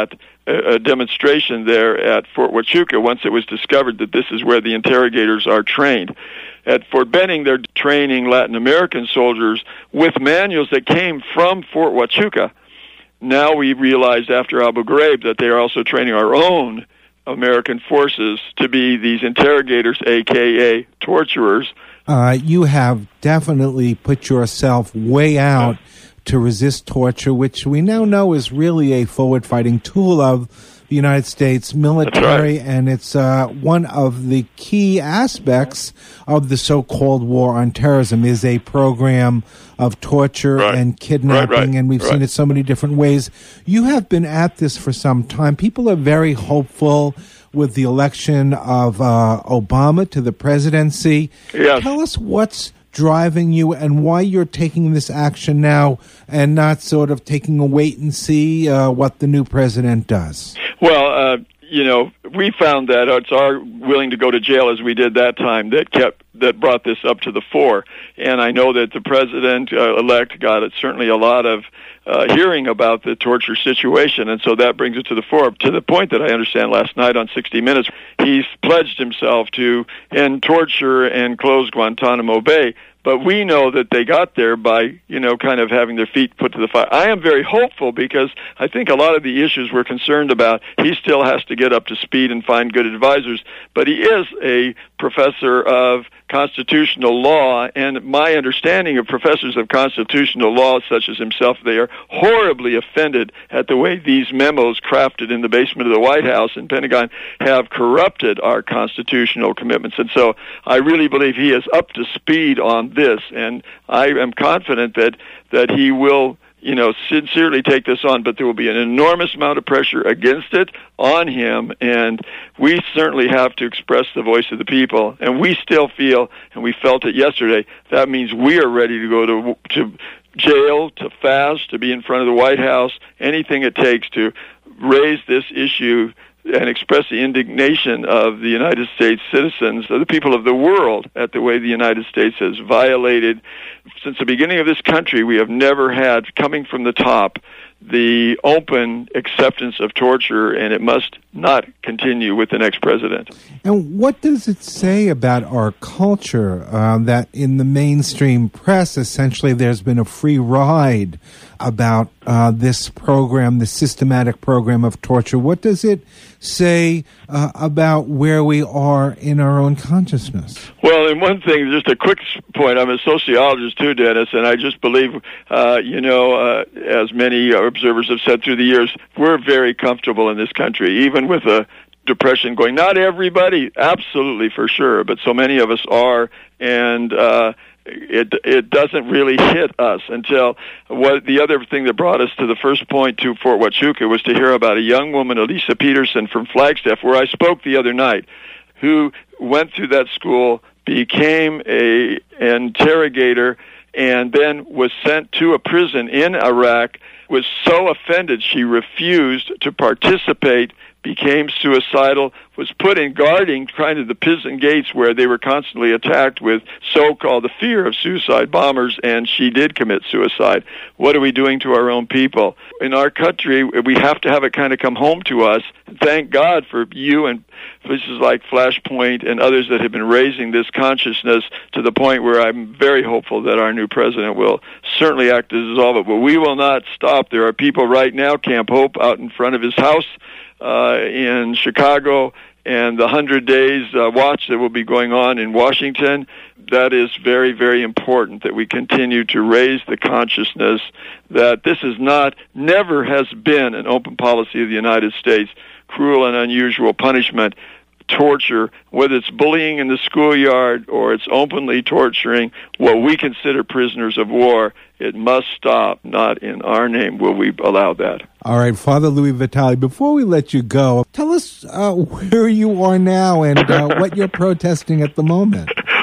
a demonstration there at Fort Huachuca once it was discovered that this is where the interrogators are trained. At Fort Benning, they're training Latin American soldiers with manuals that came from Fort Huachuca. Now we realized after Abu Ghraib that they are also training our own American forces to be these interrogators, a.k.a. torturers. You have definitely put yourself way out to resist torture, which we now know is really a forward-fighting tool of the United States military, right. And it's one of the key aspects of the so-called war on terrorism is a program of torture and kidnapping, and we've seen it so many different ways. You have been at this for some time. People are very hopeful with the election of Obama to the presidency. Yes. Tell us what's driving you and why you're taking this action now and not sort of taking a wait and see what the new president does. Well, we found that it's our willing to go to jail as we did that time that brought this up to the fore. And I know that the president-elect got certainly a lot of hearing about the torture situation, and so that brings it to the fore, to the point that I understand last night on 60 Minutes, he's pledged himself to end torture and close Guantanamo Bay. But we know that they got there by, kind of having their feet put to the fire. I am very hopeful because I think a lot of the issues we're concerned about, he still has to get up to speed and find good advisors. But he is a professor of constitutional law, and my understanding of professors of constitutional law, such as himself, they are horribly offended at the way these memos crafted in the basement of the White House and Pentagon have corrupted our constitutional commitments. And so I really believe he is up to speed on this, and I am confident that he will sincerely take this on, but there will be an enormous amount of pressure against it on him, and we certainly have to express the voice of the people, and we still feel, and we felt it yesterday, that means we are ready to go to jail, to fast, to be in front of the White House, anything it takes to raise this issue and express the indignation of the United States citizens, of the people of the world, at the way the United States has violated. Since the beginning of this country, we have never had, coming from the top, the open acceptance of torture, and it must not continue with the next president. And what does it say about our culture that in the mainstream press, essentially, there's been a free ride about this program, the systematic program of torture? What does it say about where we are in our own consciousness? Well, and one thing, just a quick point, I'm a sociologist too, Dennis, and I just believe, as many observers have said through the years, we're very comfortable in this country, even with a depression going. Not everybody, absolutely, for sure, but so many of us are, and it doesn't really hit us until the other thing that brought us to the first point to Fort Huachuca was to hear about a young woman, Elisa Peterson from Flagstaff, where I spoke the other night, who went through that school, became an interrogator, and then was sent to a prison in Iraq, was so offended she refused to participate, became suicidal, was put in guarding kind of the prison gates where they were constantly attacked with so-called the fear of suicide bombers, and she did commit suicide. What are we doing to our own people? In our country, we have to have it kind of come home to us. Thank God for you and places like Flashpoint and others that have been raising this consciousness to the point where I'm very hopeful that our new president will certainly act to dissolve it. But we will not stop. There are people right now, Camp Hope, out in front of his house in Chicago, and the 100 Days Watch that will be going on in Washington. That is very, very important that we continue to raise the consciousness that this is never has been an open policy of the United States. Cruel and unusual punishment, torture, whether it's bullying in the schoolyard or it's openly torturing what we consider prisoners of war, it must stop. Not in our name will we allow that. All right, Father Louis Vitale, before we let you go, tell us where you are now and what you're protesting at the moment.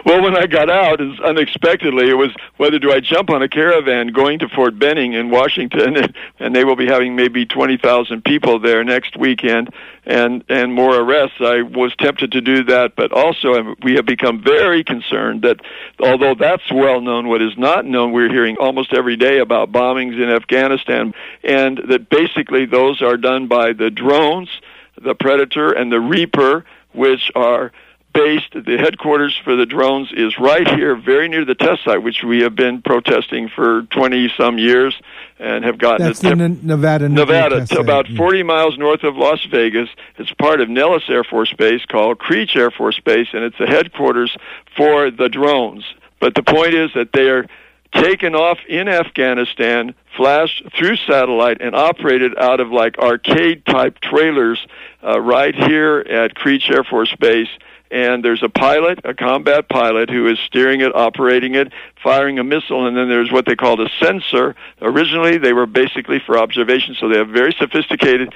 Well, when I got out, unexpectedly, it was whether do I jump on a caravan going to Fort Benning in Washington, and they will be having maybe 20,000 people there next weekend, and more arrests. I was tempted to do that, but also we have become very concerned that although that's well known, what is not known, we're hearing almost every day about bombings in Afghanistan, and that basically those are done by the drones, the Predator and the Reaper, which are based, the headquarters for the drones is right here, very near the test site, which we have been protesting for 20-some years and have gotten... That's in Nevada, to about 40 miles north of Las Vegas. It's part of Nellis Air Force Base called Creech Air Force Base, and it's the headquarters for the drones. But the point is that they are taken off in Afghanistan, flashed through satellite, and operated out of like arcade-type trailers right here at Creech Air Force Base. And there's a pilot, a combat pilot, who is steering it, operating it, firing a missile, and then there's what they called a sensor. Originally, they were basically for observation, so they have very sophisticated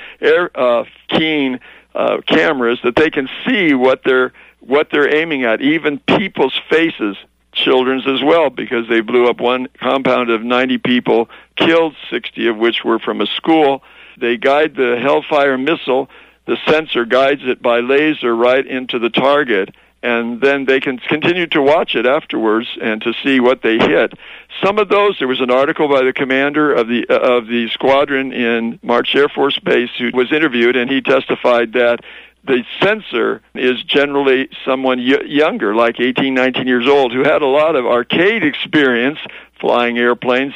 keen cameras that they can see what they're aiming at, even people's faces, children's as well, because they blew up one compound of 90 people, killed 60 of which were from a school. They guide the Hellfire missile. The sensor guides it by laser right into the target, and then they can continue to watch it afterwards and to see what they hit. Some of those, there was an article by the commander of the squadron in March Air Force Base who was interviewed, and he testified that the sensor is generally someone younger, like 18, 19 years old, who had a lot of arcade experience flying airplanes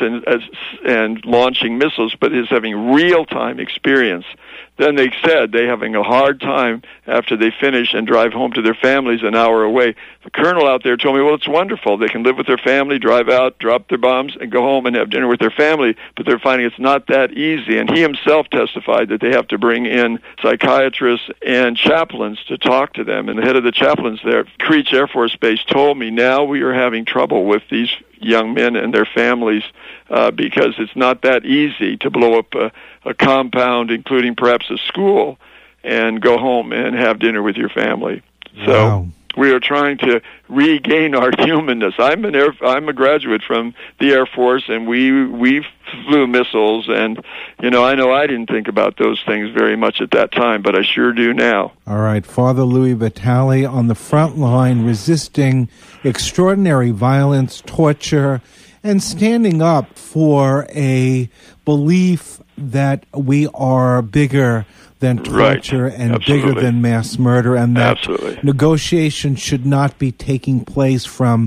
and launching missiles, but is having real-time experience. Then they said they're having a hard time after they finish and drive home to their families an hour away. The colonel out there told me, well, it's wonderful. They can live with their family, drive out, drop their bombs, and go home and have dinner with their family, but they're finding it's not that easy. And he himself testified that they have to bring in psychiatrists and chaplains to talk to them. And the head of the chaplains there at Creech Air Force Base told me, now we are having trouble with these young men and their families because it's not that easy to blow up a compound, including perhaps a school, and go home and have dinner with your family. So we are trying to regain our humanness. I'm a graduate from the Air Force, and we flew missiles, and I know I didn't think about those things very much at that time, but I sure do now. All right, Father Louis Vitale on the front line, resisting extraordinary violence, torture, and standing up for a belief that we are bigger than torture and bigger than mass murder, and that negotiation should not be taking place from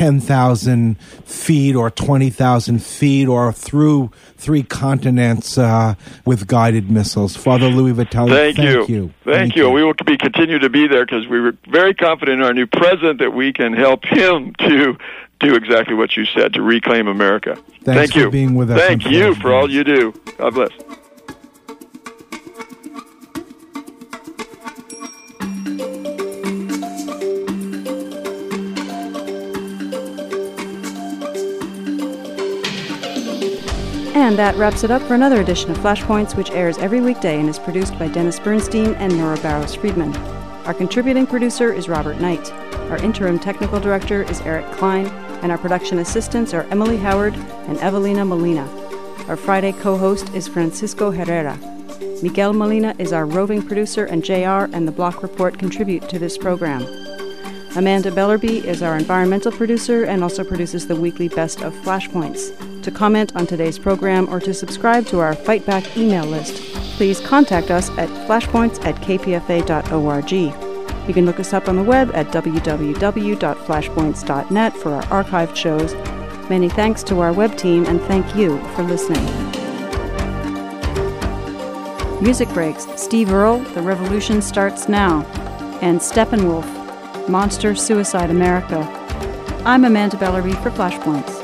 10,000 feet or 20,000 feet or through 3 continents with guided missiles. Father Louis Vitale, thank you. Thank you. We will continue to be there because we were very confident in our new president that we can help him to do exactly what you said, to reclaim America. Thank you for being with us. Thank you for all you do. God bless. And that wraps it up for another edition of Flashpoints, which airs every weekday and is produced by Dennis Bernstein and Nora Barrows-Friedman. Our contributing producer is Robert Knight. Our interim technical director is Eric Klein, and our production assistants are Emily Howard and Evelina Molina. Our Friday co-host is Francisco Herrera. Miguel Molina is our roving producer, and JR and the Block Report contribute to this program. Amanda Bellerby is our environmental producer and also produces the weekly Best of Flashpoints. To comment on today's program or to subscribe to our Fight Back email list, please contact us at flashpoints@kpfa.org. You can look us up on the web at www.flashpoints.net for our archived shows. Many thanks to our web team, and thank you for listening. Music breaks: Steve Earle, The Revolution Starts Now, and Steppenwolf, Monster Suicide America. I'm Amanda Bellerby for Flashpoints.